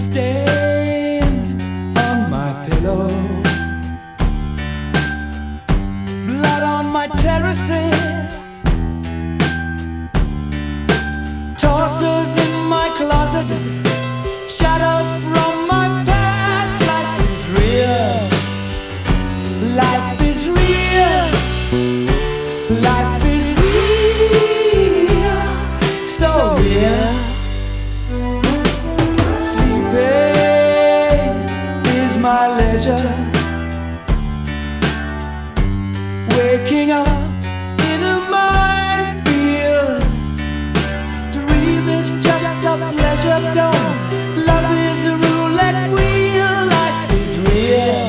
stains on my pillow, blood on my terraces, torsos in my closet, shadows from my past. Life is real. Life is real. Life is real. So real. Sleeping is my leisure. Waking up in a minefield. Dream is just a pleasure dome. Love is a roulette wheel. Life is real.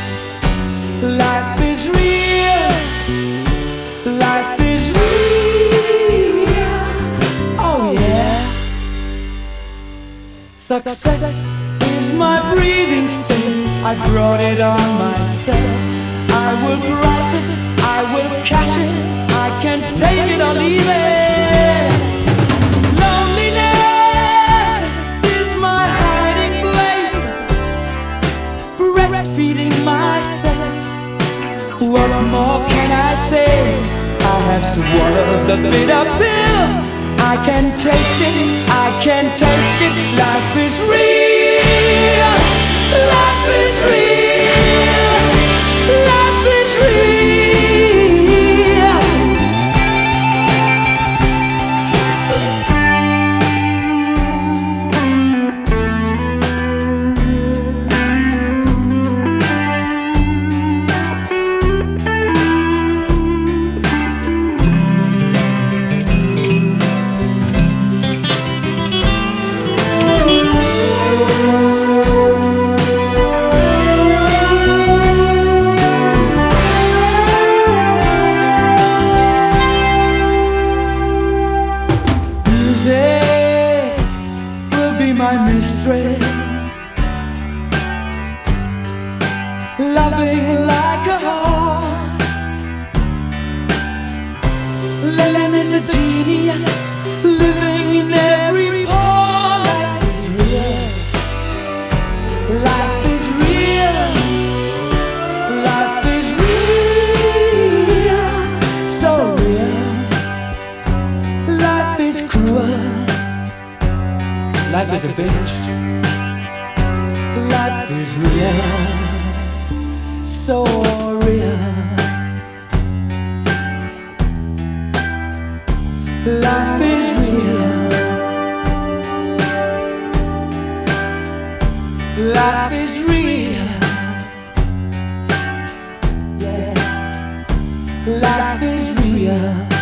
Life is real. Life is real. Oh yeah. Success is my breathing space. I brought it on myself. I will price it, I will cash it. I can take it or leave it. Loneliness is my hiding place. Breastfeeding myself. What more can I say? I have swallowed the bitter pill. I can taste it, I can taste it. Life is real. Life is real. Life is real. My mistress, loving like a heart. Lennon is a genius, living in every pore. Life is real. Life is real. Life is real. So real. Life is cruel. Life is a bitch. Life is real. So real. Life is real. Life is real. Yeah. Life is real.